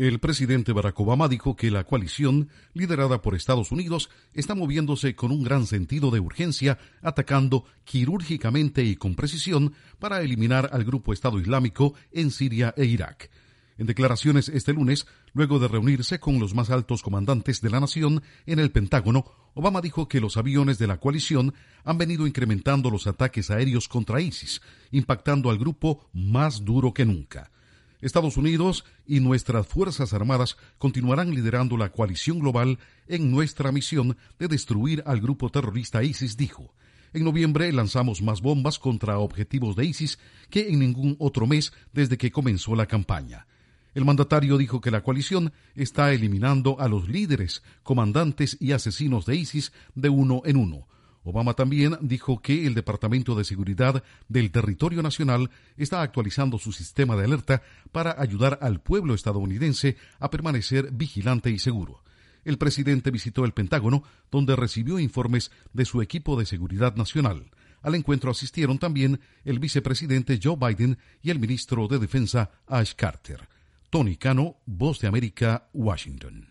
El presidente Barack Obama dijo que la coalición, liderada por Estados Unidos, está moviéndose con un gran sentido de urgencia, atacando quirúrgicamente y con precisión para eliminar al grupo Estado Islámico en Siria e Irak. En declaraciones este lunes, luego de reunirse con los más altos comandantes de la nación en el Pentágono, Obama dijo que los aviones de la coalición han venido incrementando los ataques aéreos contra ISIS, impactando al grupo más duro que nunca. Estados Unidos y nuestras Fuerzas Armadas continuarán liderando la coalición global en nuestra misión de destruir al grupo terrorista ISIS, dijo. En noviembre lanzamos más bombas contra objetivos de ISIS que en ningún otro mes desde que comenzó la campaña. El mandatario dijo que la coalición está eliminando a los líderes, comandantes y asesinos de ISIS de uno en uno. Obama también dijo que el Departamento de Seguridad del Territorio Nacional está actualizando su sistema de alerta para ayudar al pueblo estadounidense a permanecer vigilante y seguro. El presidente visitó el Pentágono, donde recibió informes de su equipo de seguridad nacional. Al encuentro asistieron también el vicepresidente Joe Biden y el ministro de Defensa Ash Carter. Tony Cano, Voz de América, Washington.